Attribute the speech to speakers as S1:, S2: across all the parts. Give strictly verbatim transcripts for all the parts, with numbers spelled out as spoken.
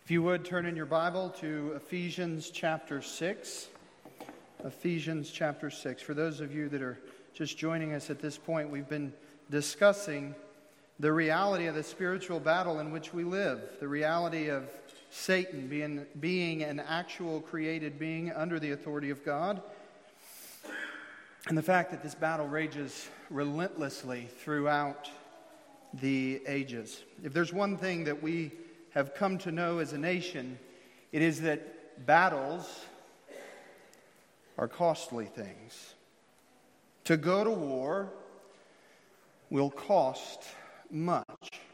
S1: If you would, turn in your Bible to Ephesians chapter six. Ephesians chapter six. For those of you that are just joining us at this point, we've been discussing the reality of the spiritual battle in which we live. The reality of Satan being, being an actual created being under the authority of God. And the fact that this battle rages relentlessly throughout the ages. If there's one thing that we have come to know as a nation, it is that battles are costly things. To go to war will cost much.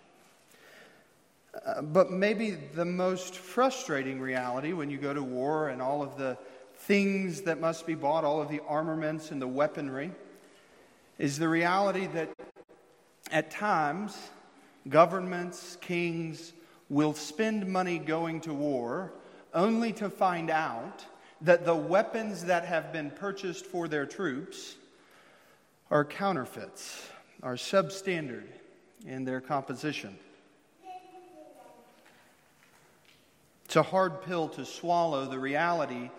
S1: Uh, but maybe the most frustrating reality when you go to war and all of the things that must be bought, all of the armaments and the weaponry, is the reality that at times governments, kings, will spend money going to war only to find out that the weapons that have been purchased for their troops are counterfeits, are substandard in their composition. It's a hard pill to swallow, the reality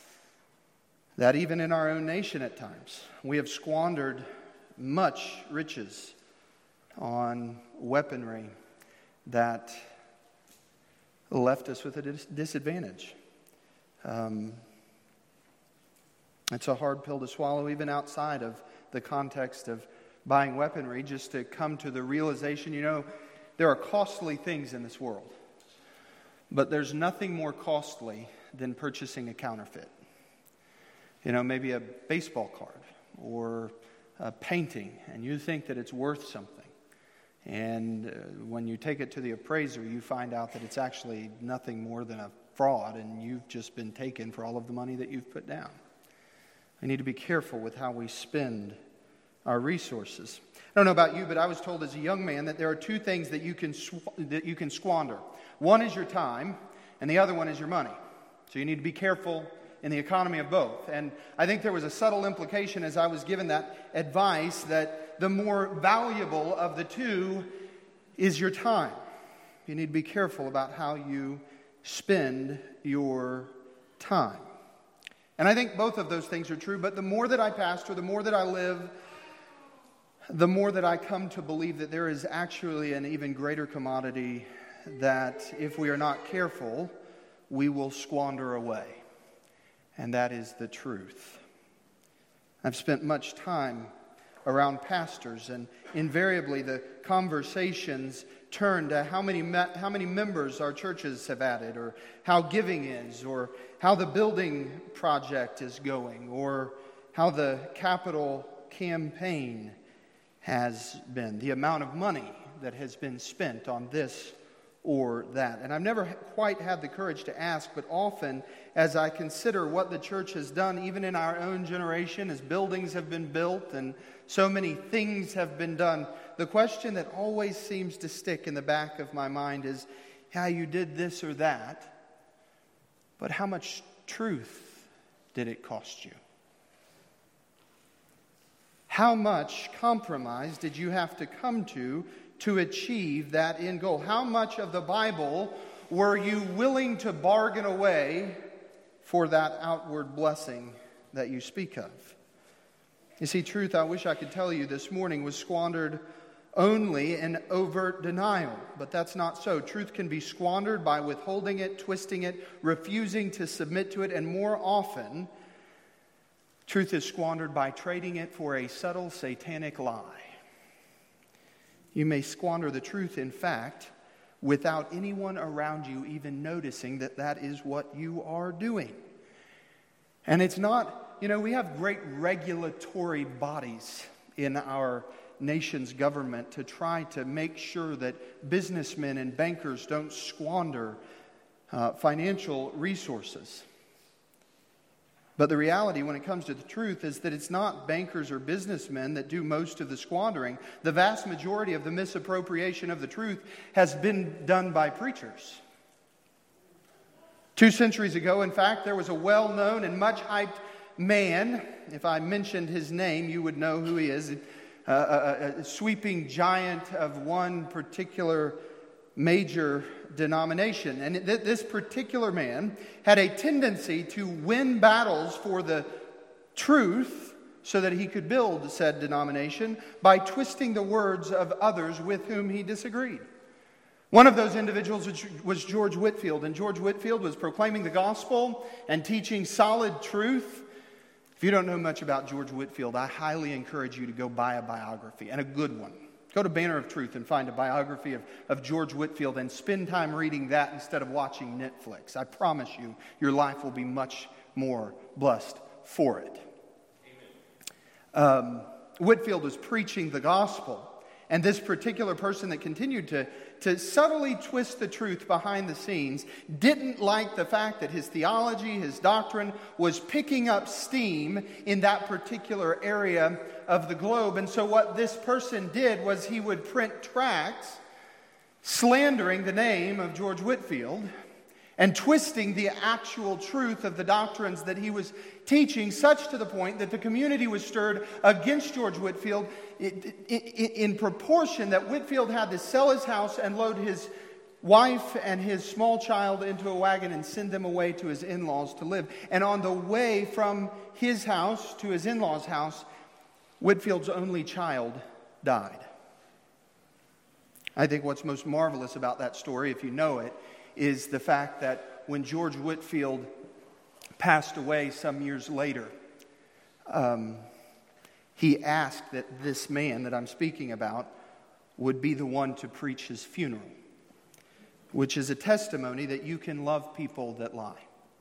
S1: that even in our own nation at times, we have squandered much riches on weaponry that left us with a dis- disadvantage. Um, it's a hard pill to swallow even outside of the context of buying weaponry, just to come to the realization, you know, there are costly things in this world, but there's nothing more costly than purchasing a counterfeit. You know, maybe a baseball card or a painting, and you think that it's worth something. And uh, when you take it to the appraiser, you find out that it's actually nothing more than a fraud, and you've just been taken for all of the money that you've put down. We need to be careful with how we spend our resources. I don't know about you, but I was told as a young man that there are two things that you can sw- that you can squander. One is your time, and the other one is your money. So you need to be careful in the economy of both. And I think there was a subtle implication as I was given that advice that the more valuable of the two is your time. You need to be careful about how you spend your time. And I think both of those things are true, but the more that I pastor, the more that I live, the more that I come to believe that there is actually an even greater commodity that if we are not careful, we will squander away. And that is the truth. I've spent much time around pastors, and invariably the conversations turn to how many me- how many members our churches have added, or how giving is, or how the building project is going, or how the capital campaign has been, the amount of money that has been spent on this or that. And I've never quite had the courage to ask, but often as I consider what the church has done, even in our own generation, as buildings have been built and so many things have been done, the question that always seems to stick in the back of my mind is, yeah, you did this or that, but how much truth did it cost you? How much compromise did you have to come to to achieve that end goal? How much of the Bible were you willing to bargain away for that outward blessing that you speak of? You see, truth, I wish I could tell you this morning, was squandered only in overt denial. But that's not so. Truth can be squandered by withholding it, twisting it, refusing to submit to it, and more often, truth is squandered by trading it for a subtle satanic lie. You may squander the truth, in fact, without anyone around you even noticing that that is what you are doing. And it's not, you know, we have great regulatory bodies in our nation's government to try to make sure that businessmen and bankers don't squander uh, financial resources. But the reality when it comes to the truth is that it's not bankers or businessmen that do most of the squandering. The vast majority of the misappropriation of the truth has been done by preachers. Two centuries ago, in fact, there was a well-known and much hyped man. If I mentioned his name, you would know who he is. A, a, a sweeping giant of one particular major denomination. And th- this particular man had a tendency to win battles for the truth so that he could build said denomination by twisting the words of others with whom he disagreed. One of those individuals was George Whitefield, and George Whitefield was proclaiming the gospel and teaching solid truth. If you don't know much about George Whitefield, I highly encourage you to go buy a biography, and a good one. Go to Banner of Truth and find a biography of, of George Whitefield and spend time reading that instead of watching Netflix. I promise you, your life will be much more blessed for it. Um, Whitefield was preaching the gospel. And this particular person that continued to, to subtly twist the truth behind the scenes didn't like the fact that his theology, his doctrine, was picking up steam in that particular area of the globe. And so what this person did was he would print tracts slandering the name of George Whitefield and twisting the actual truth of the doctrines that he was teaching, such to the point that the community was stirred against George Whitefield in proportion that Whitefield had to sell his house and load his wife and his small child into a wagon and send them away to his in-laws to live. And on the way from his house to his in-laws' house, Whitefield's only child died. I think what's most marvelous about that story, if you know it, is the fact that when George Whitefield passed away some years later, um, he asked that this man that I'm speaking about would be the one to preach his funeral, which is a testimony that you can love people that lie.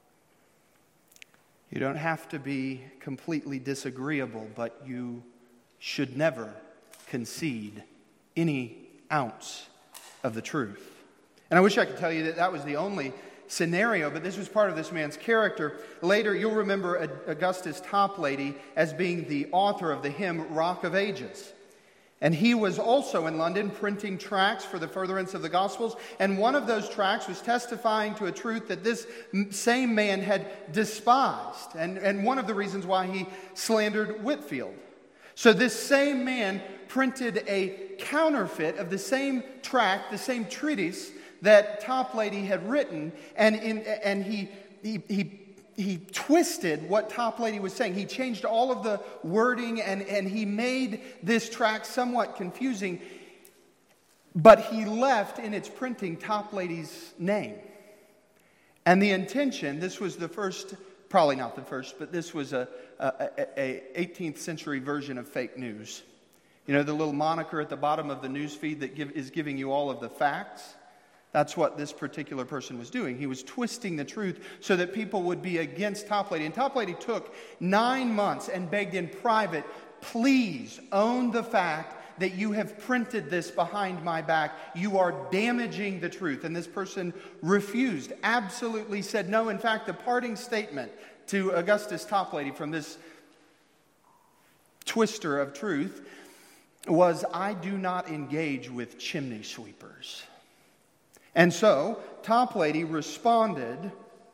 S1: You don't have to be completely disagreeable, but you should never concede any ounce of the truth. And I wish I could tell you that that was the only scenario, but this was part of this man's character. Later, you'll remember Augustus Toplady as being the author of the hymn Rock of Ages. And he was also in London printing tracts for the furtherance of the Gospels. And one of those tracts was testifying to a truth that this same man had despised. And, and one of the reasons why he slandered Whitefield. So this same man printed a counterfeit of the same tract, the same treatise that Toplady had written, and in, and he he he he twisted what Toplady was saying. He changed all of the wording, and, and he made this tract somewhat confusing, but he left in its printing Toplady's name. And the intention, this was the first, probably not the first, but this was a, a, a eighteenth century version of fake news. You know, the little moniker at the bottom of the news feed that give, is giving you all of the facts? That's what this particular person was doing. He was twisting the truth so that people would be against Toplady. And Toplady took nine months and begged in private, please own the fact that you have printed this behind my back. You are damaging the truth. And this person refused, absolutely said no. In fact, the parting statement to Augustus Toplady from this twister of truth was, I do not engage with chimney sweepers. And so, Toplady responded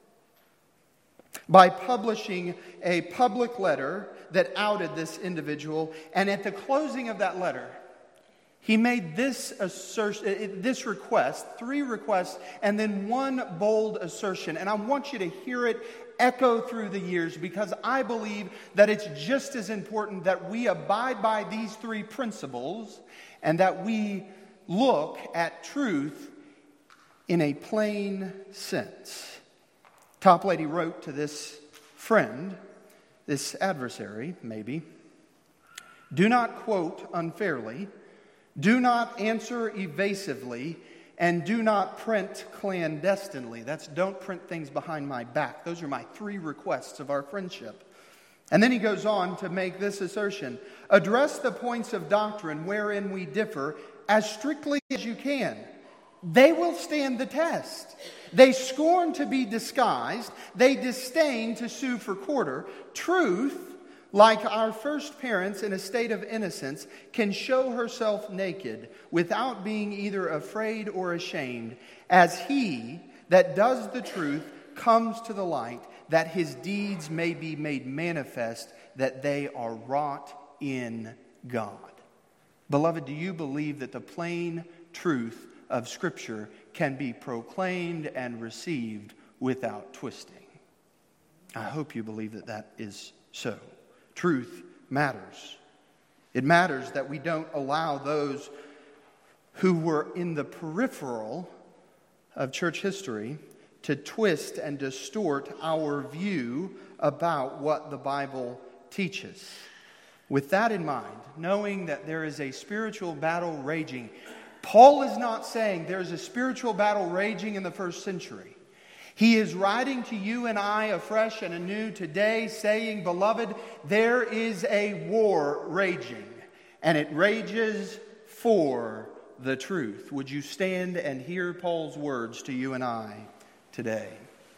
S1: by publishing a public letter that outed this individual. And at the closing of that letter, he made this assertion, this request, three requests, and then one bold assertion. And I want you to hear it echo through the years, because I believe that it's just as important that we abide by these three principles and that we look at truth in a plain sense. Toplady wrote to this friend, this adversary, maybe, do not quote unfairly, do not answer evasively, and do not print clandestinely. That's don't print things behind my back. Those are my three requests of our friendship. And then he goes on to make this assertion. Address the points of doctrine wherein we differ as strictly as you can. They will stand the test. They scorn to be disguised. They disdain to sue for quarter. Truth, like our first parents in a state of innocence, can show herself naked without being either afraid or ashamed, as he that does the truth comes to the light, that his deeds may be made manifest, that they are wrought in God. Beloved, do you believe that the plain truth of Scripture can be proclaimed and received without twisting. I hope you believe that that is so. Truth matters. It matters that we don't allow those who were in the peripheral of church history to twist and distort our view about what the Bible teaches. With that in mind, knowing that there is a spiritual battle raging, Paul is not saying there's a spiritual battle raging in the first century. He is writing to you and I afresh and anew today, saying, beloved, there is a war raging, and it rages for the truth. Would you stand and hear Paul's words to you and I today?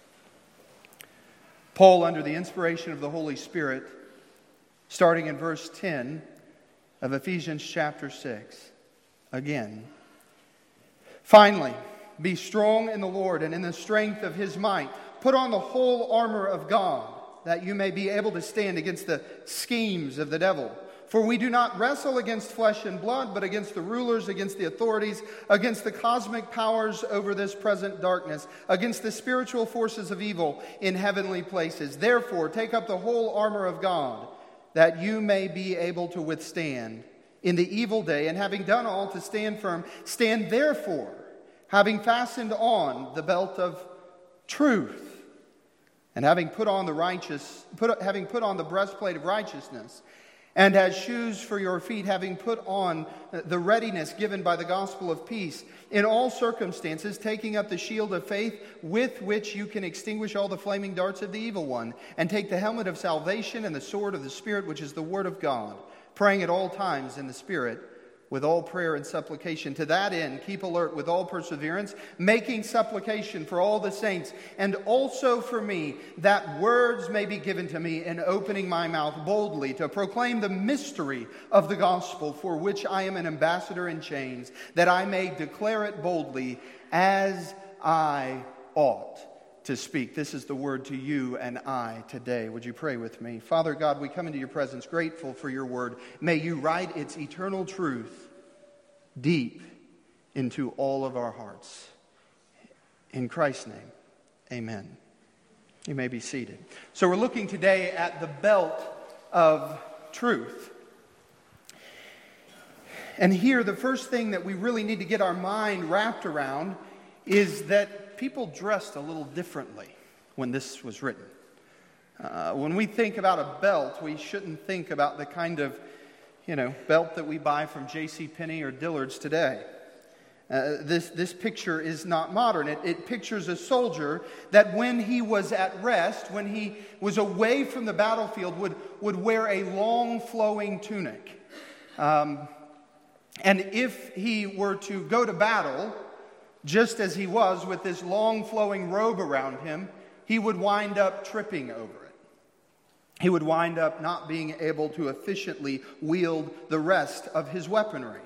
S1: Paul, under the inspiration of the Holy Spirit, starting in verse ten of Ephesians chapter six, again, finally, be strong in the Lord and in the strength of His might. Put on the whole armor of God, that you may be able to stand against the schemes of the devil. For we do not wrestle against flesh and blood, but against the rulers, against the authorities, against the cosmic powers over this present darkness, against the spiritual forces of evil in heavenly places. Therefore, take up the whole armor of God, that you may be able to withstand in the evil day, and having done all, to stand firm. Stand therefore, having fastened on the belt of truth, and having put on the righteous, put, having put on the breastplate of righteousness, and as shoes for your feet, having put on the readiness given by the gospel of peace, in all circumstances, taking up the shield of faith, with which you can extinguish all the flaming darts of the evil one, and take the helmet of salvation and the sword of the Spirit, which is the word of God, praying at all times in the Spirit, with all prayer and supplication. To that end, keep alert with all perseverance, making supplication for all the saints, and also for me, that words may be given to me in opening my mouth boldly to proclaim the mystery of the gospel, for which I am an ambassador in chains, that I may declare it boldly as I ought to speak. This is the word to you and I today. Would you pray with me? Father God, we come into your presence grateful for your word. May you write its eternal truth deep into all of our hearts. In Christ's name, amen. You may be seated. So we're looking today at the belt of truth. And here, the first thing that we really need to get our mind wrapped around is that people dressed a little differently when this was written. Uh, when we think about a belt, we shouldn't think about the kind of, you know, belt that we buy from J C Penney or Dillard's today. Uh, this, this picture is not modern. It, it pictures a soldier that when he was at rest, when he was away from the battlefield, would, would wear a long flowing tunic. Um, and if he were to go to battle, just as he was with this long flowing robe around him, he would wind up tripping over it. He would wind up not being able to efficiently wield the rest of his weaponry.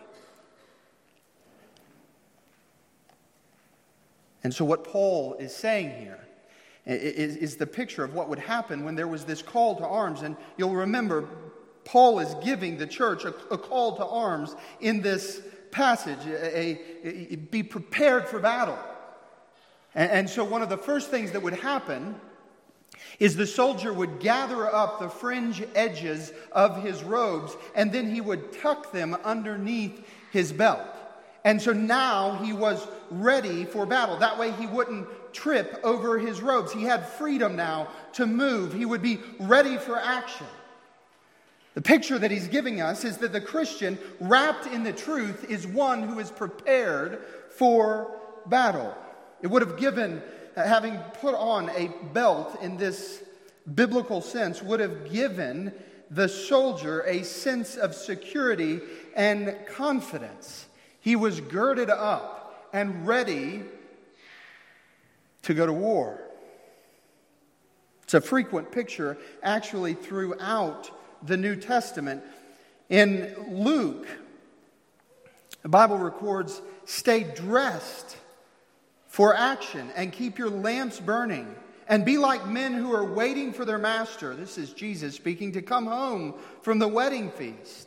S1: And so what Paul is saying here is, is the picture of what would happen when there was this call to arms. And you'll remember, Paul is giving the church a, a call to arms in this passage, a, a, a, be prepared for battle. And, and so one of the first things that would happen is the soldier would gather up the fringe edges of his robes, and then he would tuck them underneath his belt. And so now he was ready for battle. That way he wouldn't trip over his robes. He had freedom now to move. He would be ready for action. The picture that he's giving us is that the Christian, wrapped in the truth, is one who is prepared for battle. It would have given, having put on a belt in this biblical sense, would have given the soldier a sense of security and confidence. He was girded up and ready to go to war. It's a frequent picture, actually, throughout the New Testament. In Luke, the Bible records, "Stay dressed for action and keep your lamps burning, and be like men who are waiting for their master," this is Jesus speaking, "to come home from the wedding feast,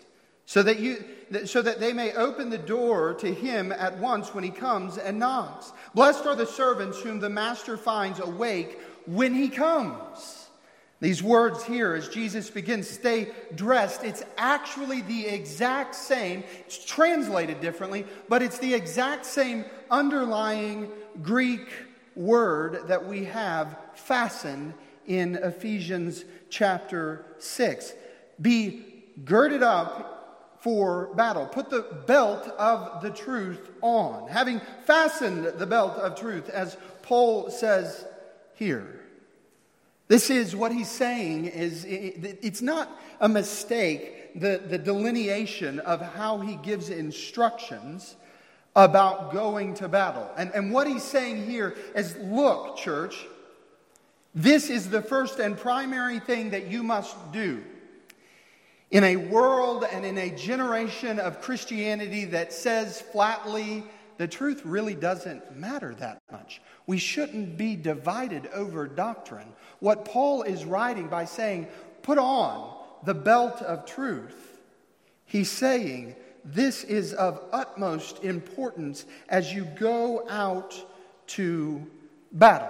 S1: so that you so that they may open the door to him at once when he comes and knocks. Blessed are the servants whom the master finds awake when he comes. These words here, as Jesus begins, stay dressed. It's actually the exact same. It's translated differently, but it's the exact same underlying Greek word that we have fastened in Ephesians chapter six. Be girded up for battle. Put the belt of the truth on. Having fastened the belt of truth, as Paul says here. This is what he's saying is, it's not a mistake, the, the delineation of how he gives instructions about going to battle. And, and what he's saying here is, look, church, this is the first and primary thing that you must do. In a world and in a generation of Christianity that says flatly, the truth really doesn't matter that much. We shouldn't be divided over doctrine. What Paul is writing by saying, put on the belt of truth, he's saying this is of utmost importance as you go out to battle.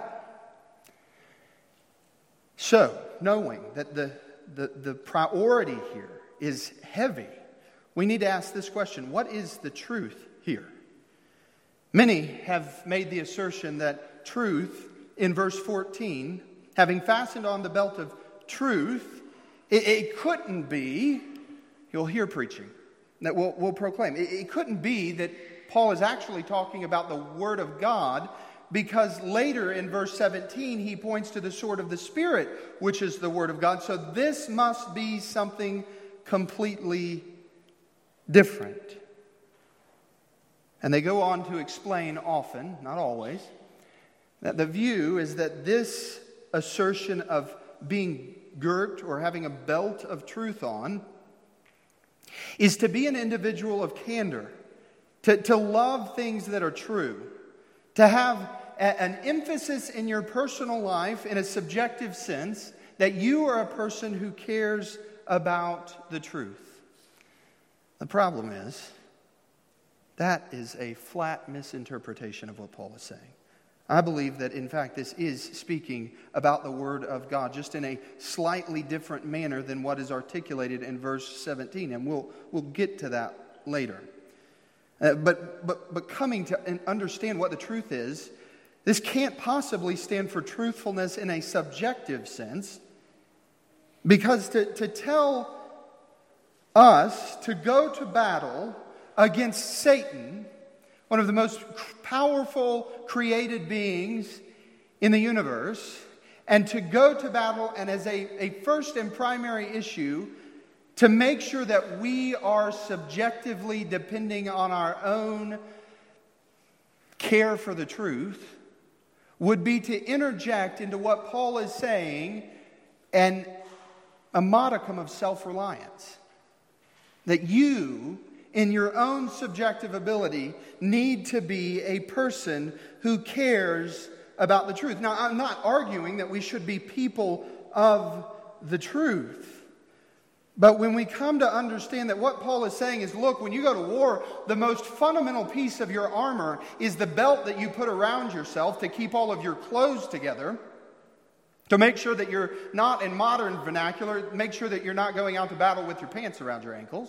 S1: So, knowing that the The, the priority here is heavy, we need to ask this question: what is the truth here? Many have made the assertion that truth, in verse fourteen, having fastened on the belt of truth, it, it couldn't be, you'll hear preaching, that we'll, we'll proclaim, it, it couldn't be that Paul is actually talking about the Word of God, because later in verse seventeen, he points to the sword of the Spirit, which is the Word of God. So this must be something completely different. And they go on to explain often, not always, that the view is that this assertion of being girt or having a belt of truth on is to be an individual of candor, to, to love things that are true, to have a, an emphasis in your personal life in a subjective sense that you are a person who cares about the truth. The problem is, that is a flat misinterpretation of what Paul is saying. I believe that, in fact, this is speaking about the Word of God, just in a slightly different manner than what is articulated in verse seventeen, and we'll we'll get to that later. Uh, but but but coming to understand what the truth is, this can't possibly stand for truthfulness in a subjective sense, because to, to tell us to go to battle against Satan, one of the most powerful created beings in the universe, and to go to battle and as a, a first and primary issue, to make sure that we are subjectively depending on our own care for the truth, would be to interject into what Paul is saying and a modicum of self-reliance. That you, in your own subjective ability, need to be a person who cares about the truth. Now, I'm not arguing that we should be people of the truth. But when we come to understand that what Paul is saying is, look, when you go to war, the most fundamental piece of your armor is the belt that you put around yourself to keep all of your clothes together, to make sure that you're not, in modern vernacular, make sure that you're not going out to battle with your pants around your ankles.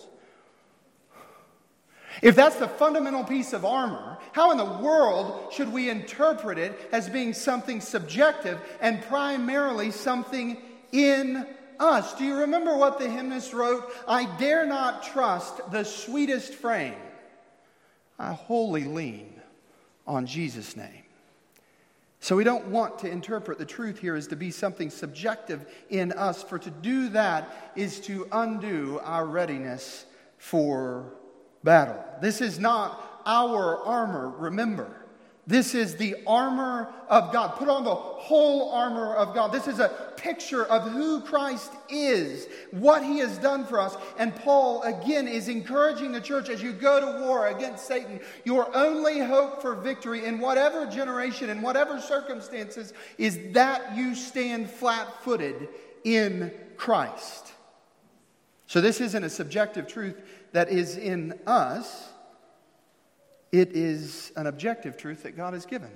S1: If that's the fundamental piece of armor, how in the world should we interpret it as being something subjective and primarily something in us? Do you remember what the hymnist wrote? I dare not trust the sweetest frame. I wholly lean on Jesus' name. So we don't want to interpret the truth here as to be something subjective in us, for to do that is to undo our readiness for battle. This is not our armor, remember. This is the armor of God. Put on the whole armor of God. This is a picture of who Christ is, what He has done for us. And Paul, again, is encouraging the church as you go to war against Satan, your only hope for victory in whatever generation, in whatever circumstances, is that you stand flat-footed in Christ. So this isn't a subjective truth that is in us. It is an objective truth that God has given.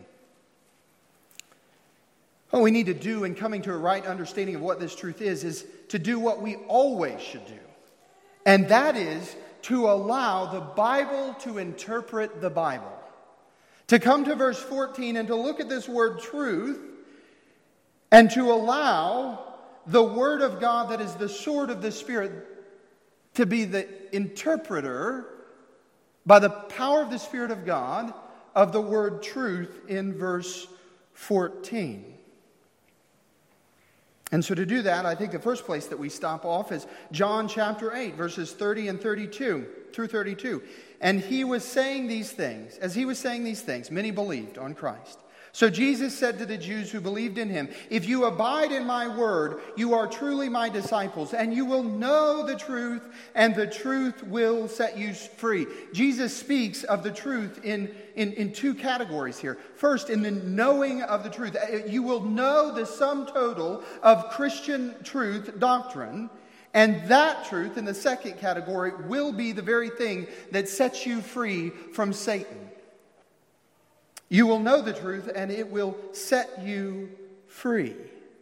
S1: What we need to do in coming to a right understanding of what this truth is, is to do what we always should do. And that is to allow the Bible to interpret the Bible. To come to verse fourteen and to look at this word truth and to allow the Word of God that is the sword of the Spirit to be the interpreter by the power of the Spirit of God of the word truth in verse fourteen. And so to do that, I think the first place that we stop off is John chapter eight, verses thirty and thirty-two through thirty-two. And he was saying these things. As he was saying these things, many believed on Christ. So Jesus said to the Jews who believed in him, "If you abide in my word, you are truly my disciples, and you will know the truth, and the truth will set you free." Jesus speaks of the truth in, in, in two categories here. First, in the knowing of the truth. You will know the sum total of Christian truth, doctrine, and that truth, in the second category, will be the very thing that sets you free from Satan. You will know the truth, and it will set you free.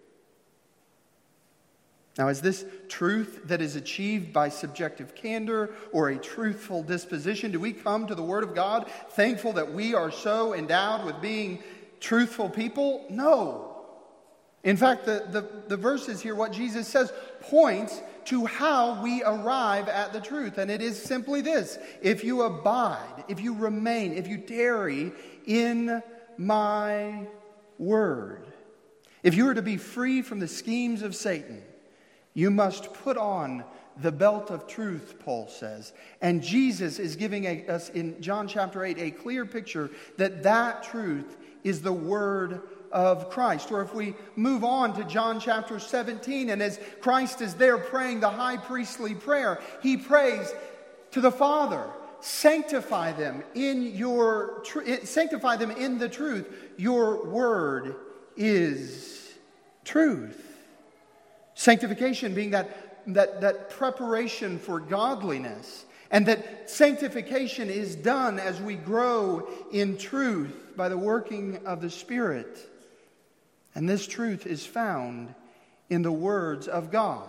S1: Now, is this truth that is achieved by subjective candor or a truthful disposition? Do we come to the Word of God thankful that we are so endowed with being truthful people? No. In fact, the, the, the verses here, what Jesus says, points to how we arrive at the truth. And it is simply this: if you abide, if you remain, if you tarry in my word. If you are to be free from the schemes of Satan, you must put on the belt of truth, Paul says. And Jesus is giving a, us in John chapter eight a clear picture that that truth is the word of Christ. Or if we move on to John chapter seventeen, and as Christ is there praying the high priestly prayer, he prays to the Father, "Sanctify them in your tr- sanctify them in the truth. Your word is truth." Sanctification being that, that, that preparation for godliness, and that sanctification is done as we grow in truth by the working of the Spirit. And this truth is found in the words of God.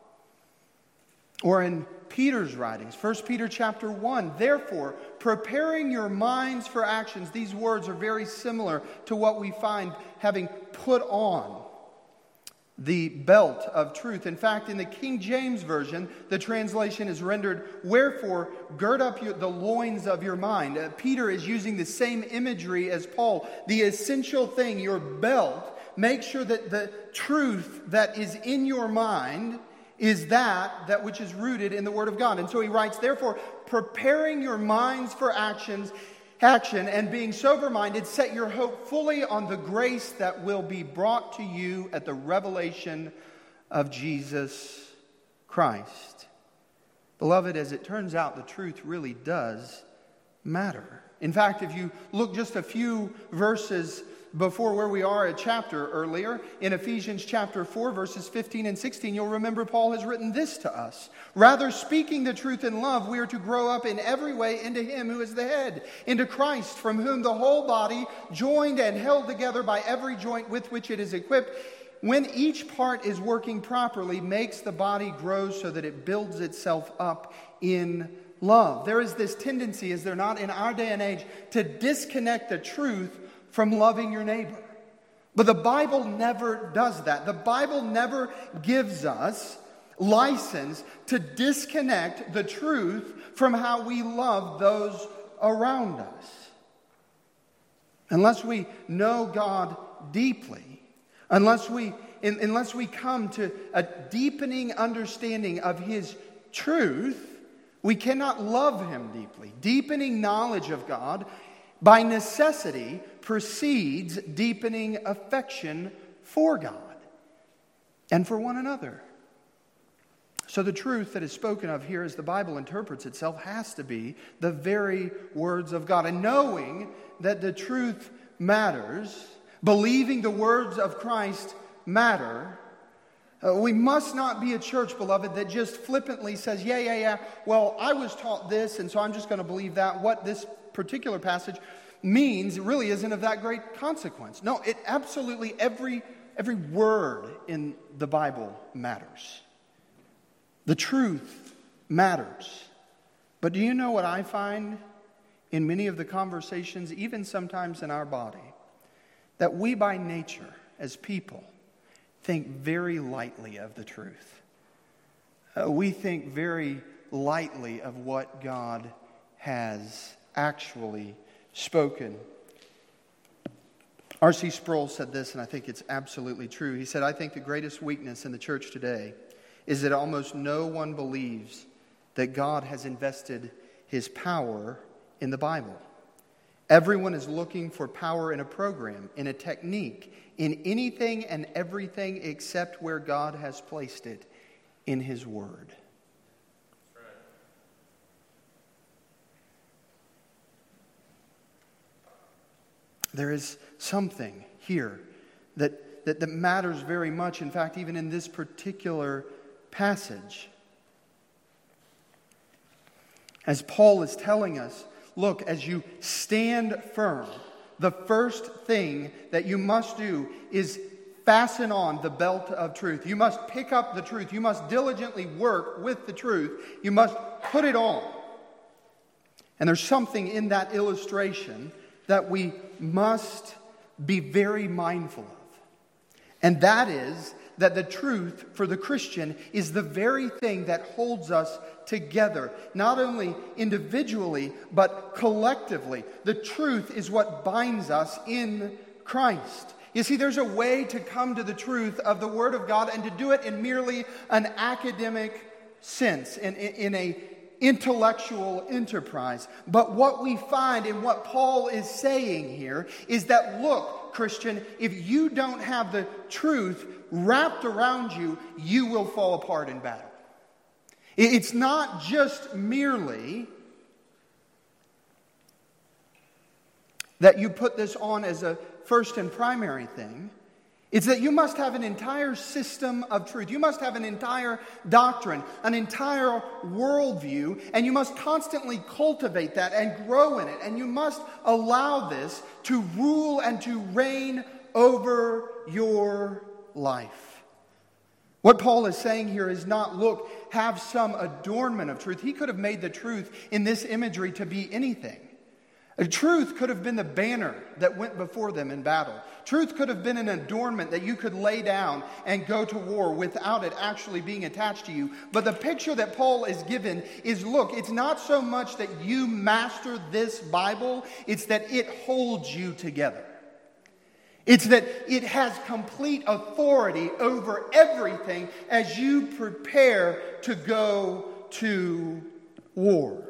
S1: Or in Peter's writings, First Peter chapter one, "Therefore, preparing your minds for actions." These words are very similar to what we find having put on the belt of truth. In fact, in the King James Version, the translation is rendered, "Wherefore, gird up your, the loins of your mind." Uh, Peter is using the same imagery as Paul. The essential thing, your belt, make sure that the truth that is in your mind is that, that which is rooted in the Word of God. And so he writes, "Therefore, preparing your minds for actions, action, and being sober-minded, set your hope fully on the grace that will be brought to you at the revelation of Jesus Christ." Beloved, as it turns out, the truth really does matter. In fact, if you look just a few verses before where we are, a chapter earlier, in Ephesians chapter four, verses fifteen and sixteen, you'll remember Paul has written this to us: "Rather, speaking the truth in love, we are to grow up in every way into Him who is the head, into Christ, from whom the whole body, joined and held together by every joint with which it is equipped, when each part is working properly, makes the body grow so that it builds itself up in love." There is this tendency, is there not, in our day and age, to disconnect the truth from loving your neighbor. But the Bible never does that. The Bible never gives us license to disconnect the truth from how we love those around us. Unless we know God deeply, unless we, in, unless we come to a deepening understanding of His truth, we cannot love Him deeply. Deepening knowledge of God, by necessity, precedes deepening affection for God and for one another. So the truth that is spoken of here as the Bible interprets itself has to be the very words of God. And knowing that the truth matters, believing the words of Christ matter, Uh, we must not be a church, beloved, that just flippantly says, yeah, yeah, yeah, well, I was taught this, and so I'm just going to believe that. What this particular passage means really isn't of that great consequence. No, it absolutely, every, every word in the Bible matters. The truth matters. But do you know what I find in many of the conversations, even sometimes in our body? That we by nature, as people, think very lightly of the truth. Uh, we think very lightly of what God has actually spoken. R C Sproul said this, and I think it's absolutely true. He said, I think the greatest weakness in the church today is that almost no one believes that God has invested His power in the Bible. Everyone is looking for power in a program, in a technique, in anything and everything except where God has placed it, in His Word.
S2: Right.
S1: There is something here that, that, that matters very much. In fact, even in this particular passage, as Paul is telling us, look, as you stand firm, the first thing that you must do is fasten on the belt of truth. You must pick up the truth. You must diligently work with the truth. You must put it on. And there's something in that illustration that we must be very mindful of. And that is that the truth for the Christian is the very thing that holds us together, not only individually, but collectively. The truth is what binds us in Christ. You see, there's a way to come to the truth of the Word of God and to do it in merely an academic sense, in, in, in a intellectual enterprise. But what we find in what Paul is saying here is that, look, Christian, if you don't have the truth wrapped around you, you will fall apart in battle. It's not just merely that you put this on as a first and primary thing. It's that you must have an entire system of truth. You must have an entire doctrine, an entire worldview, and you must constantly cultivate that and grow in it. And you must allow this to rule and to reign over your life. What Paul is saying here is not, look, have some adornment of truth. He could have made the truth in this imagery to be anything. A truth could have been the banner that went before them in battle. Truth could have been an adornment that you could lay down and go to war without it actually being attached to you. But the picture that Paul is given is, look, it's not so much that you master this Bible, it's that it holds you together. It's that it has complete authority over everything as you prepare to go to war.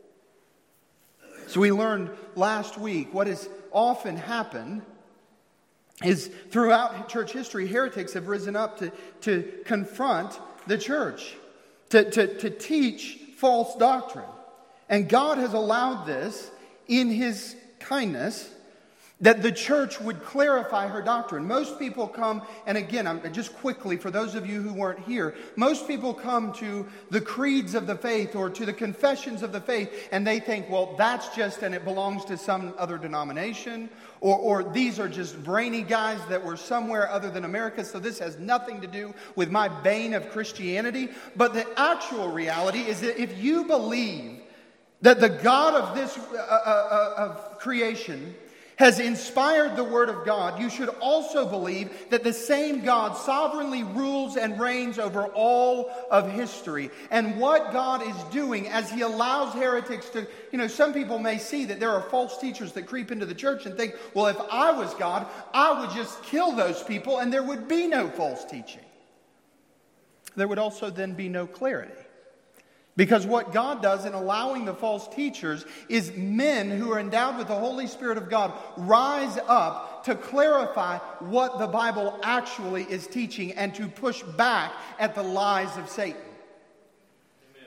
S1: So we learned last week what has often happened is throughout church history, heretics have risen up to, to confront the church, to, to, to teach false doctrine. And God has allowed this in His kindness, that the church would clarify her doctrine. Most people come, and again, I'm just quickly, for those of you who weren't here, most people come to the creeds of the faith or to the confessions of the faith, and they think, well, that's just, and it belongs to some other denomination, or, or these are just brainy guys that were somewhere other than America, so this has nothing to do with my vein of Christianity. But the actual reality is that if you believe that the God of this, uh, uh, uh, of creation has inspired the Word of God, you should also believe that the same God sovereignly rules and reigns over all of history. And what God is doing as He allows heretics to, you know, some people may see that there are false teachers that creep into the church and think, well, if I was God, I would just kill those people and there would be no false teaching. There would also then be no clarity. Because what God does in allowing the false teachers is men who are endowed with the Holy Spirit of God rise up to clarify what the Bible actually is teaching and to push back at the lies of Satan. Amen.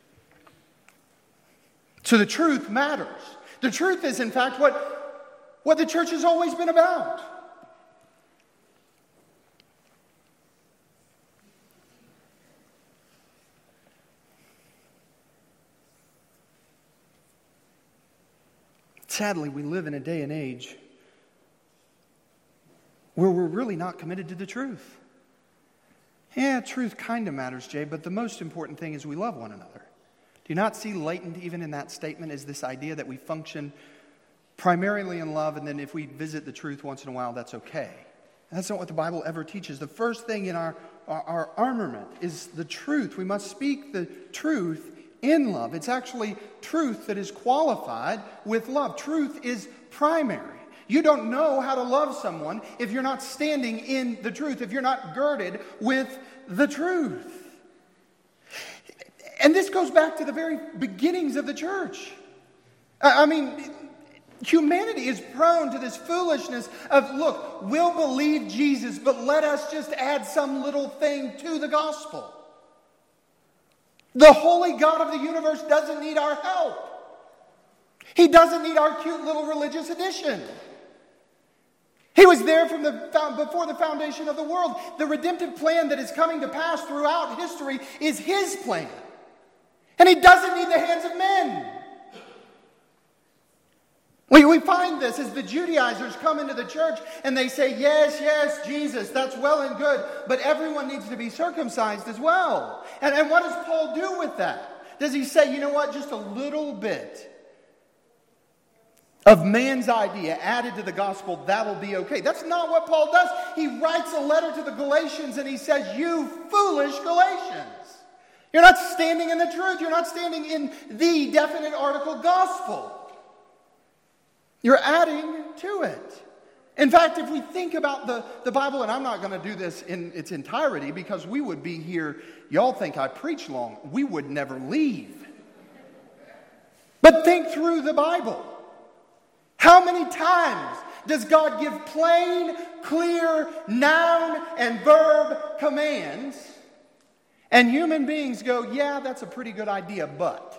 S1: So the truth matters. The truth is, in fact, what, what the church has always been about. Sadly, we live in a day and age where we're really not committed to the truth. Yeah, truth kind of matters, Jay, but the most important thing is we love one another. Do you not see latent even in that statement is this idea that we function primarily in love, and then if we visit the truth once in a while, that's okay? That's not what the Bible ever teaches. The first thing in our, our, our armament is the truth. We must speak the truth in love. It's actually truth that is qualified with love. Truth is primary. You don't know how to love someone if you're not standing in the truth, if you're not girded with the truth. And this goes back to the very beginnings of the church. I mean, humanity is prone to this foolishness of, look, we'll believe Jesus, but let us just add some little thing to the gospel. The holy God of the universe doesn't need our help. He doesn't need our cute little religious addition. He was there from the before the foundation of the world. The redemptive plan that is coming to pass throughout history is His plan. And He doesn't need the hands of men. We, we find this as the Judaizers come into the church and they say, yes, yes, Jesus, that's well and good, but everyone needs to be circumcised as well. And, and what does Paul do with that? Does he say, you know what, just a little bit of man's idea added to the gospel, that'll be okay? That's not what Paul does. He writes a letter to the Galatians and he says, you foolish Galatians. You're not standing in the truth. You're not standing in the definite article gospel. You're adding to it. In fact, if we think about the, the Bible, and I'm not going to do this in its entirety because we would be here, y'all think I preach long, we would never leave. But think through the Bible. How many times does God give plain, clear, noun and verb commands, and human beings go, yeah, that's a pretty good idea, but.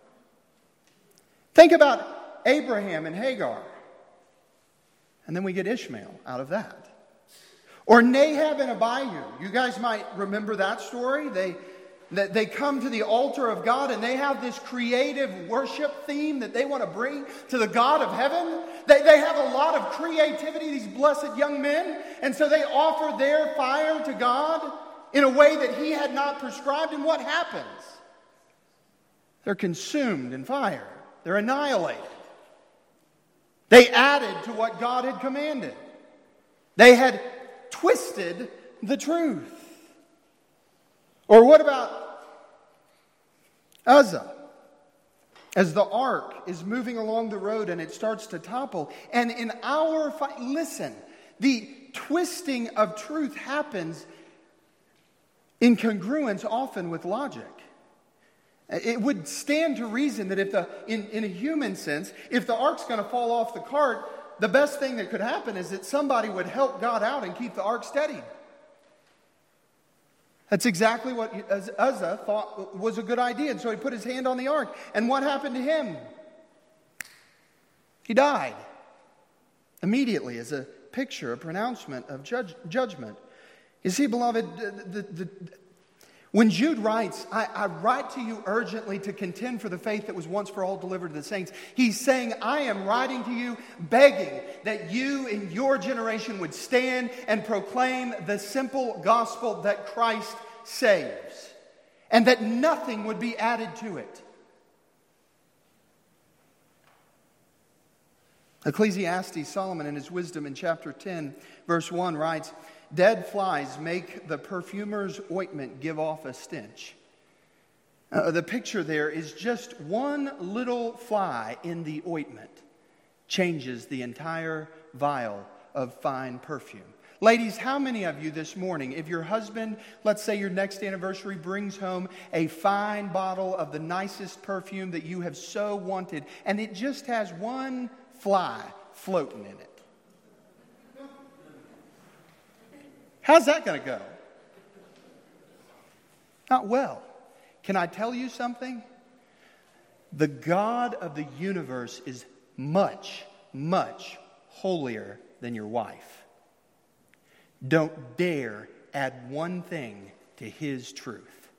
S1: Think about Abraham and Hagar. And then we get Ishmael out of that. Or Nahab and Abihu. You guys might remember that story. They, they come to the altar of God and they have this creative worship theme that they want to bring to the God of heaven. They, they have a lot of creativity, these blessed young men. And so they offer their fire to God in a way that He had not prescribed. And what happens? They're consumed in fire. They're annihilated. They added to what God had commanded. They had twisted the truth. Or what about Uzzah? As the ark is moving along the road and it starts to topple. And in our fight, listen, the twisting of truth happens in congruence often with logic. It would stand to reason that if the, in, in a human sense, if the ark's going to fall off the cart, the best thing that could happen is that somebody would help God out and keep the ark steady. That's exactly what Uzzah thought was a good idea. And so he put his hand on the ark. And what happened to him? He died immediately as a picture, a pronouncement of judge, judgment. You see, beloved, the, the, the when Jude writes, I, I write to you urgently to contend for the faith that was once for all delivered to the saints, he's saying, I am writing to you begging that you in your generation would stand and proclaim the simple gospel that Christ saves, and that nothing would be added to it. Ecclesiastes, Solomon in his wisdom in chapter ten, verse one writes, dead flies make the perfumer's ointment give off a stench. Uh, the picture there is just one little fly in the ointment changes the entire vial of fine perfume. Ladies, how many of you this morning, if your husband, let's say your next anniversary, brings home a fine bottle of the nicest perfume that you have so wanted, and it just has one fly floating in it? How's that going to go? Not well. Can I tell you something? The God of the universe is much, much holier than your wife. Don't dare add one thing to His truth.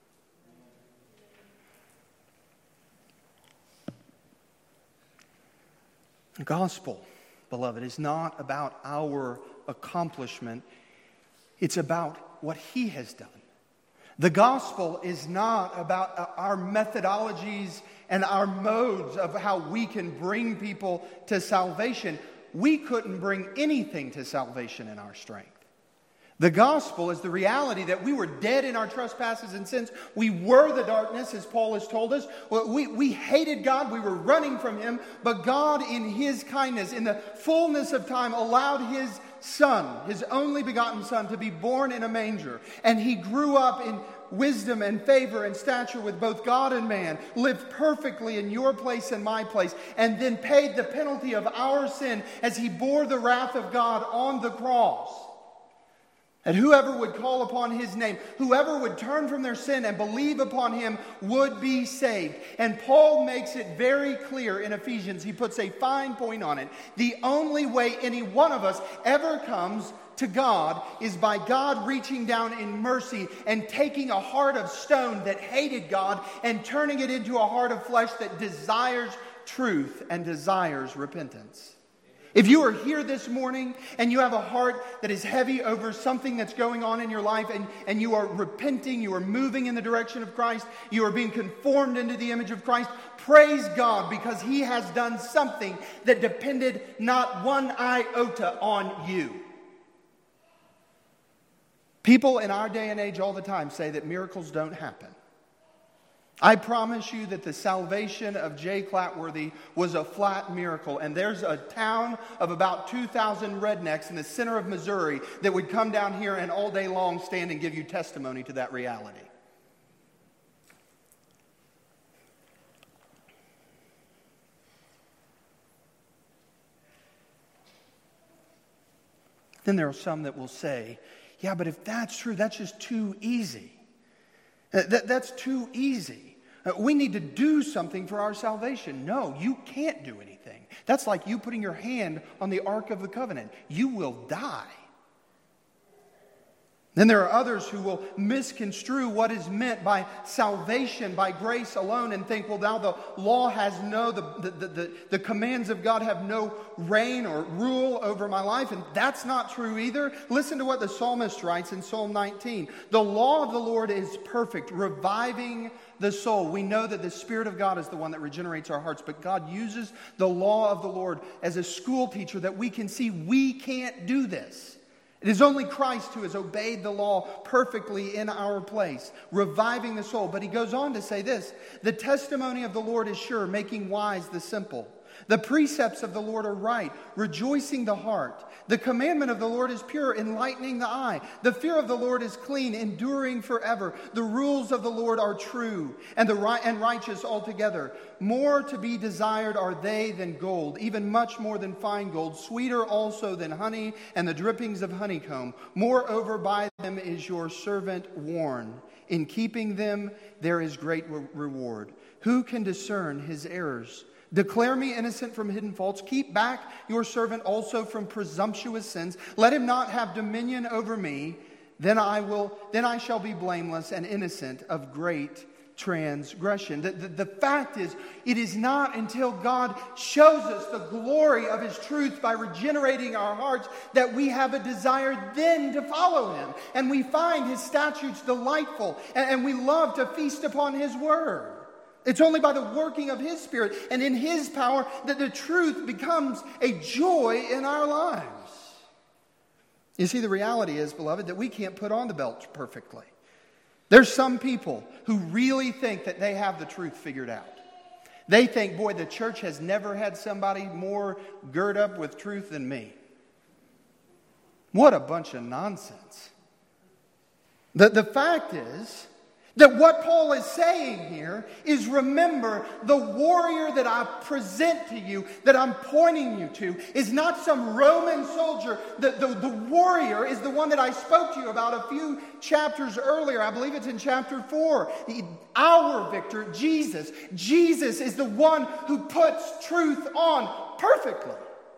S1: The gospel, beloved, is not about our accomplishment. It's about what He has done. The gospel is not about our methodologies and our modes of how we can bring people to salvation. We couldn't bring anything to salvation in our strength. The gospel is the reality that we were dead in our trespasses and sins. We were the darkness, as Paul has told us. We, we hated God. We were running from Him. But God, in His kindness, in the fullness of time, allowed His Son, His only begotten Son, to be born in a manger. And He grew up in wisdom and favor and stature with both God and man, lived perfectly in your place and my place, and then paid the penalty of our sin as He bore the wrath of God on the cross. And whoever would call upon His name, whoever would turn from their sin and believe upon Him would be saved. And Paul makes it very clear in Ephesians. He puts a fine point on it. The only way any one of us ever comes to God is by God reaching down in mercy and taking a heart of stone that hated God and turning it into a heart of flesh that desires truth and desires repentance. If you are here this morning and you have a heart that is heavy over something that's going on in your life, and, and you are repenting, you are moving in the direction of Christ, you are being conformed into the image of Christ, praise God, because He has done something that depended not one iota on you. People in our day and age all the time say that miracles don't happen. I promise you that the salvation of Jay Clatworthy was a flat miracle. And there's a town of about two thousand rednecks in the center of Missouri that would come down here and all day long stand and give you testimony to that reality. Then there are some that will say, yeah, but if that's true, that's just too easy. That, that's too easy. We need to do something for our salvation. No, you can't do anything. That's like you putting your hand on the Ark of the Covenant. You will die. Then there are others who will misconstrue what is meant by salvation, by grace alone, and think, well, now the law has no, the, the, the, the commands of God have no reign or rule over my life. And that's not true either. Listen to what the psalmist writes in Psalm nineteen. The law of the Lord is perfect, reviving the soul. We know that the Spirit of God is the one that regenerates our hearts, but God uses the law of the Lord as a school teacher that we can see we can't do this. It is only Christ who has obeyed the law perfectly in our place, reviving the soul. But he goes on to say this: the testimony of the Lord is sure, making wise the simple. The precepts of the Lord are right, rejoicing the heart. The commandment of the Lord is pure, enlightening the eye. The fear of the Lord is clean, enduring forever. The rules of the Lord are true and the right and righteous altogether. More to be desired are they than gold, even much more than fine gold, sweeter also than honey and the drippings of honeycomb. Moreover, by them is your servant warned. In keeping them there is great re- reward. Who can discern his errors? Declare me innocent from hidden faults. Keep back your servant also from presumptuous sins. Let him not have dominion over me. Then I will. Then I shall be blameless and innocent of great transgression. The, the, the fact is, it is not until God shows us the glory of His truth by regenerating our hearts that we have a desire then to follow Him. And we find His statutes delightful, and, and we love to feast upon His word. It's only by the working of His Spirit and in His power that the truth becomes a joy in our lives. You see, the reality is, beloved, that we can't put on the belt perfectly. There's some people who really think that they have the truth figured out. They think, boy, the church has never had somebody more girt up with truth than me. What a bunch of nonsense. The, the fact is that what Paul is saying here is, remember, the warrior that I present to you, that I'm pointing you to, is not some Roman soldier. The, the, the warrior is the one that I spoke to you about a few chapters earlier. I believe it's in chapter four. Our victor, Jesus. Jesus is the one who puts truth on perfectly.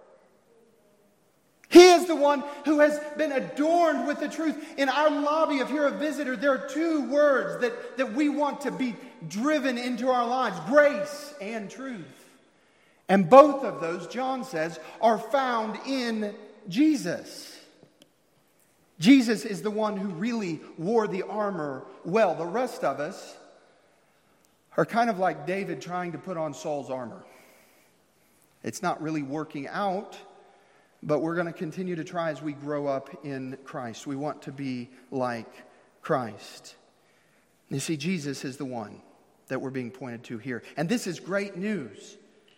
S1: He is the one who has been adorned with the truth. In our lobby, if you're a visitor, there are two words that, that we want to be driven into our lives: grace and truth. And both of those, John says, are found in Jesus. Jesus is the one who really wore the armor well. The rest of us are kind of like David trying to put on Saul's armor. It's not really working out, but we're going to continue to try as we grow up in Christ. We want to be like Christ. You see, Jesus is the one that we're being pointed to here. And this is great news.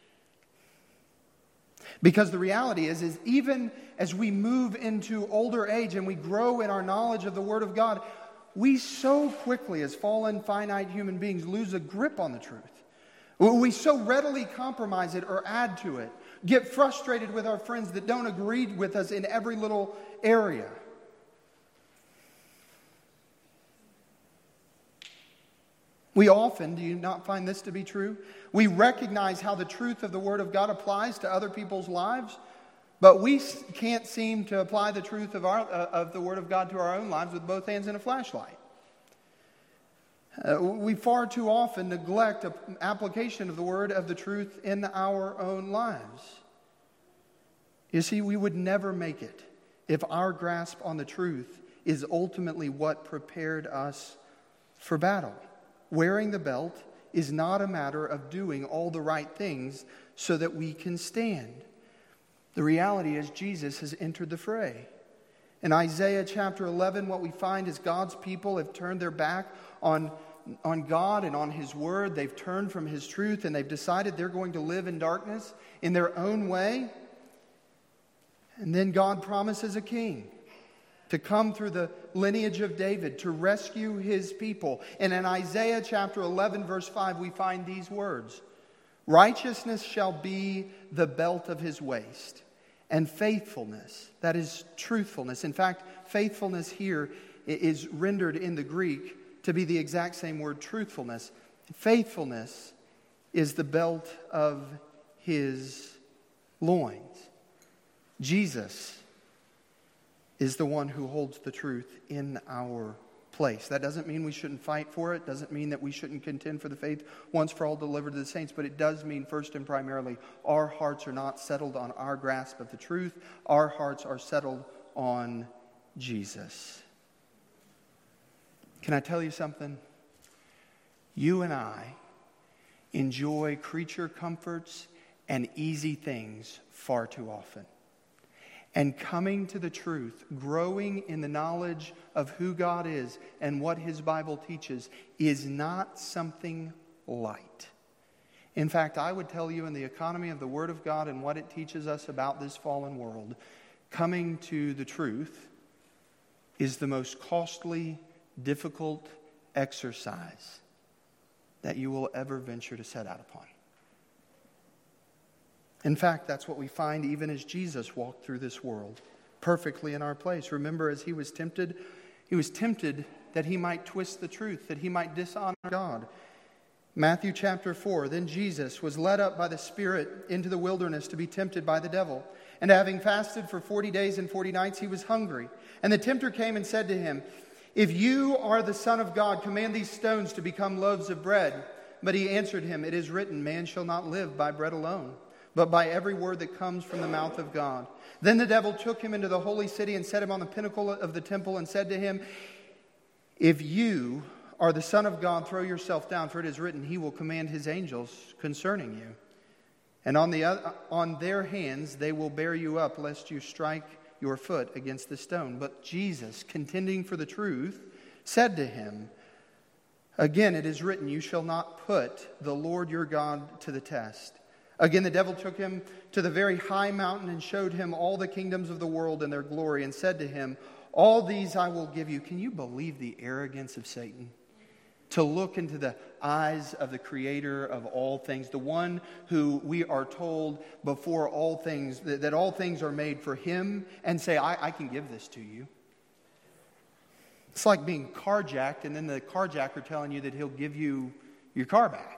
S1: Because the reality is, is even as we move into older age and we grow in our knowledge of the Word of God, we so quickly, as fallen, finite human beings, lose a grip on the truth. We so readily compromise it or add to it, get frustrated with our friends that don't agree with us in every little area. We often, do you not find this to be true? We recognize how the truth of the Word of God applies to other people's lives, but we can't seem to apply the truth of, our, uh, of the Word of God to our own lives with both hands in a flashlight. Uh, we far too often neglect an application of the Word of the truth in our own lives. You see, we would never make it if our grasp on the truth is ultimately what prepared us for battle. Wearing the belt is not a matter of doing all the right things so that we can stand. The reality is Jesus has entered the fray. In Isaiah chapter eleven, what we find is God's people have turned their back on, on God and on His Word. They've turned from His truth and they've decided they're going to live in darkness in their own way. And then God promises a king to come through the lineage of David, to rescue His people. And in Isaiah chapter eleven, verse five, we find these words. Righteousness shall be the belt of His waist, and faithfulness, that is truthfulness. In fact, faithfulness here is rendered in the Greek to be the exact same word, truthfulness. Faithfulness is the belt of His loins. Jesus is the one who holds the truth in our place. That doesn't mean we shouldn't fight for it. Doesn't mean that we shouldn't contend for the faith once for all delivered to the saints. But it does mean, first and primarily, our hearts are not settled on our grasp of the truth. Our hearts are settled on Jesus. Can I tell you something? You and I enjoy creature comforts and easy things far too often. And coming to the truth, growing in the knowledge of who God is and what His Bible teaches is not something light. In fact, I would tell you in the economy of the Word of God and what it teaches us about this fallen world, coming to the truth is the most costly, difficult exercise that you will ever venture to set out upon. In fact, that's what we find even as Jesus walked through this world, perfectly in our place. Remember, as He was tempted, He was tempted that He might twist the truth, that He might dishonor God. Matthew chapter four, then Jesus was led up by the Spirit into the wilderness to be tempted by the devil. And having fasted for forty days and forty nights, He was hungry. And the tempter came and said to Him, if you are the Son of God, command these stones to become loaves of bread. But He answered him, it is written, man shall not live by bread alone, but by every word that comes from the mouth of God. Then the devil took Him into the holy city and set Him on the pinnacle of the temple and said to Him, if you are the Son of God, throw yourself down, for it is written, He will command His angels concerning you. And on, the, on their hands they will bear you up, lest you strike your foot against the stone. But Jesus, contending for the truth, said to him, again it is written, you shall not put the Lord your God to the test. Again, the devil took Him to the very high mountain and showed Him all the kingdoms of the world and their glory and said to Him, all these I will give you. Can you believe the arrogance of Satan? To look into the eyes of the Creator of all things, the one who we are told before all things, that, that all things are made for Him, and say, I, I can give this to you. It's like being carjacked and then the carjacker telling you that he'll give you your car back.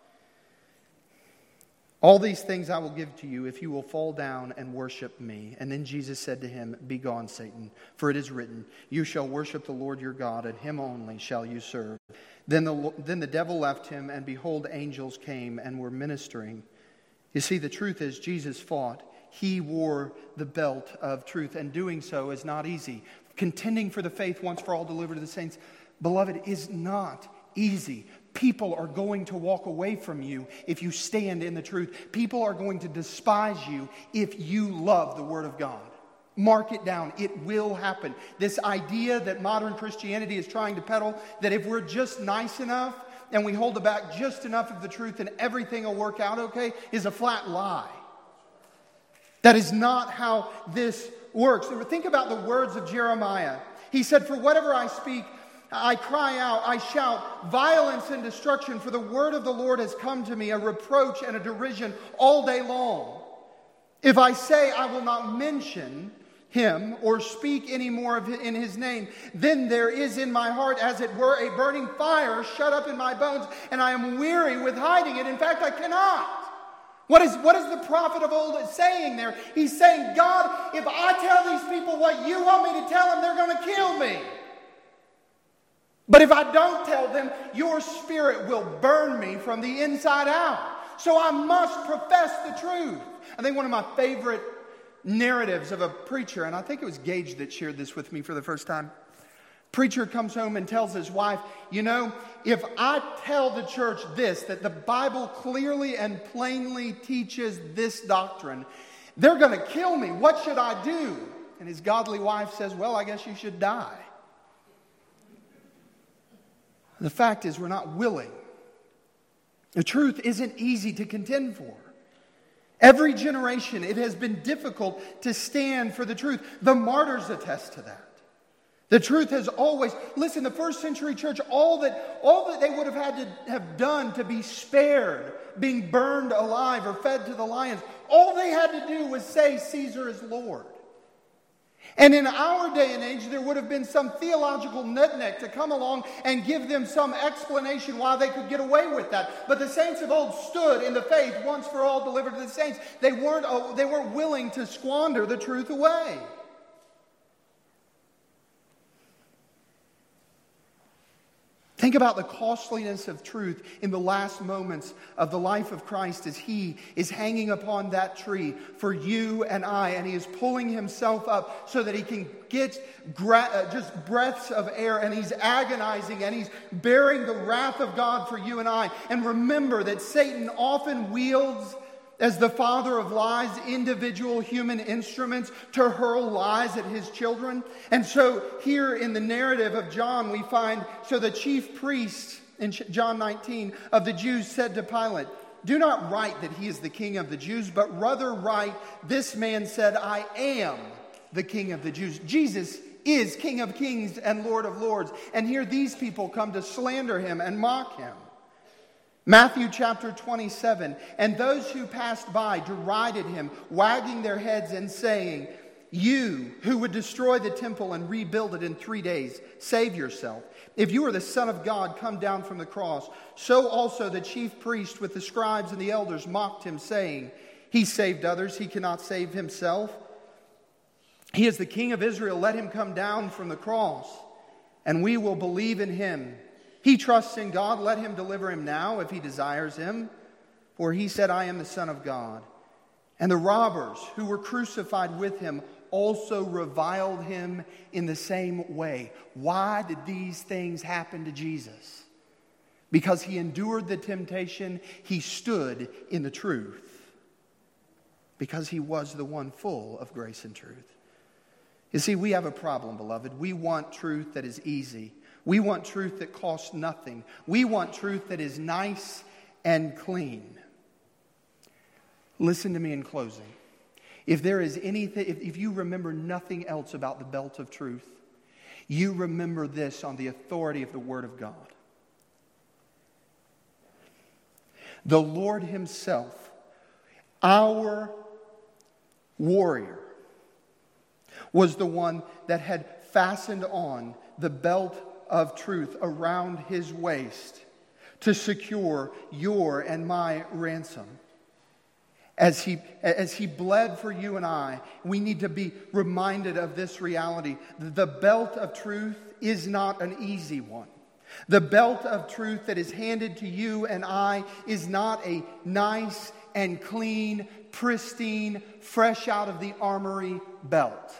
S1: All these things I will give to you if you will fall down and worship me. And then Jesus said to him, begone, Satan, for it is written, you shall worship the Lord your God, and Him only shall you serve. Then the, then the devil left him, and behold, angels came and were ministering You see, the truth is Jesus fought. He wore the belt of truth, and doing so is not easy. Contending for the faith once for all delivered to the saints, beloved, is not easy. People are going to walk away from you if you stand in the truth. People are going to despise you if you love the Word of God. Mark it down. It will happen. This idea that modern Christianity is trying to peddle, that if we're just nice enough and we hold back just enough of the truth and everything will work out okay, is a flat lie. That is not how this works. Think about the words of Jeremiah. He said, "For whatever I speak, I cry out, I shout, violence and destruction, for the word of the Lord has come to me, a reproach and a derision all day long. If I say I will not mention him or speak any more of in his name, then there is in my heart, as it were, a burning fire shut up in my bones, and I am weary with hiding it. In fact, I cannot." What is, what is the prophet of old saying there? He's saying, God, if I tell these people what you want me to tell them, they're going to kill me. But if I don't tell them, your Spirit will burn me from the inside out. So I must profess the truth. I think one of my favorite narratives of a preacher, and I think it was Gage that shared this with me for the first time. Preacher comes home and tells his wife, you know, if I tell the church this, that the Bible clearly and plainly teaches this doctrine, they're going to kill me. What should I do? And his godly wife says, well, I guess you should die. The fact is, we're not willing. The truth isn't easy to contend for. Every generation, it has been difficult to stand for the truth. The martyrs attest to that. The truth has always, listen, the first century church, all that, all that they would have had to have done to be spared being burned alive or fed to the lions, all they had to do was say Caesar is Lord. And in our day and age, there would have been some theological nutneck to come along and give them some explanation why they could get away with that. But the saints of old stood in the faith once for all delivered to the saints. They weren't, uh, they weren't willing to squander the truth away. Think about the costliness of truth in the last moments of the life of Christ as He is hanging upon that tree for you and I, and He is pulling Himself up so that He can get gra- uh, just breaths of air, and He's agonizing, and He's bearing the wrath of God for you and I. And remember that Satan often wields, as the father of lies, individual human instruments to hurl lies at his children. And so here in the narrative of John, we find, so the chief priest in John nineteen of the Jews said to Pilate, do not write that he is the king of the Jews, but rather write, this man said, I am the king of the Jews. Jesus is King of kings and Lord of lords. And here these people come to slander him and mock him. Matthew chapter twenty-seven, and those who passed by derided him, wagging their heads and saying, you who would destroy the temple and rebuild it in three days, save yourself. If you are the Son of God, come down from the cross. So also the chief priest with the scribes and the elders mocked him, saying, he saved others, he cannot save himself. He is the King of Israel, let him come down from the cross, and we will believe in him. He trusts in God, let him deliver him now if he desires him. For he said, I am the Son of God. And the robbers who were crucified with him also reviled him in the same way. Why did these things happen to Jesus? Because he endured the temptation, he stood in the truth. Because he was the one full of grace and truth. You see, we have a problem, beloved. We want truth that is easy. We want truth that costs nothing. We want truth that is nice and clean. Listen to me in closing. If there is anything, if, if you remember nothing else about the belt of truth, you remember this on the authority of the Word of God. The Lord Himself, our warrior, was the one that had fastened on the belt of truth around His waist to secure your and my ransom. As he, as he bled for you and I, we need to be reminded of this reality. The belt of truth is not an easy one. The belt of truth that is handed to you and I is not a nice, and clean, pristine, fresh out of the armory belt.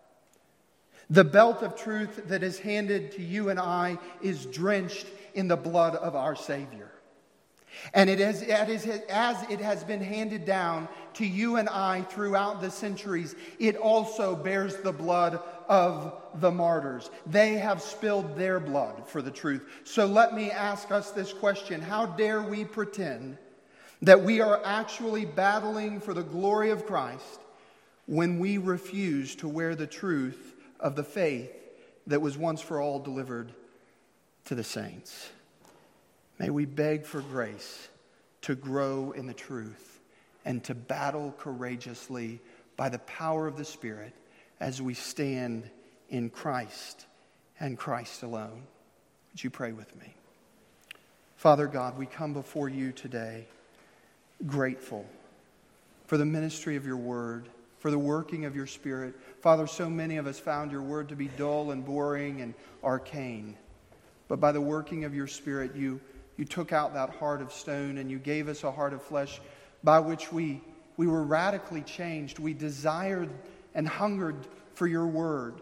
S1: The belt of truth that is handed to you and I is drenched in the blood of our Savior. And it is, as it has been handed down to you and I throughout the centuries, it also bears the blood of the martyrs. They have spilled their blood for the truth. So let me ask us this question. How dare we pretend that we are actually battling for the glory of Christ when we refuse to wear the truth of the faith that was once for all delivered to the saints? May we beg for grace to grow in the truth and to battle courageously by the power of the Spirit as we stand in Christ and Christ alone. Would you pray with me? Father God, we come before you today grateful for the ministry of your word, for the working of your Spirit. Father, so many of us found your word to be dull and boring and arcane. But by the working of your Spirit, you You took out that heart of stone and you gave us a heart of flesh by which we, we were radically changed. We desired and hungered for your word.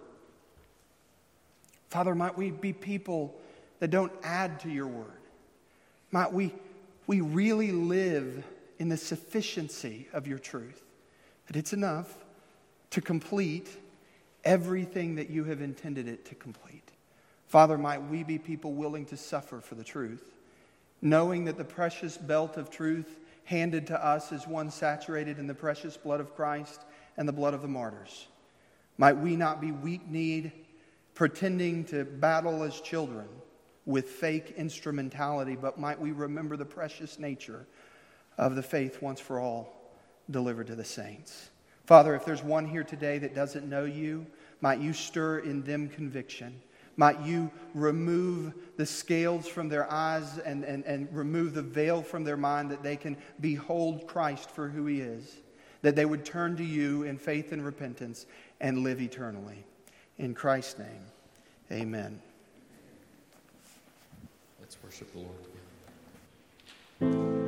S1: Father, might we be people that don't add to your word. Might we, we really live in the sufficiency of your truth. That it's enough to complete everything that you have intended it to complete. Father, might we be people willing to suffer for the truth, knowing that the precious belt of truth handed to us is one saturated in the precious blood of Christ and the blood of the martyrs. Might we not be weak-kneed, pretending to battle as children with fake instrumentality, but might we remember the precious nature of the faith once for all delivered to the saints. Father, if there's one here today that doesn't know you, might you stir in them conviction. Might you remove the scales from their eyes and, and, and remove the veil from their mind that they can behold Christ for who he is. That they would turn to you in faith and repentance and live eternally. In Christ's name, amen.
S2: Let's worship the Lord together.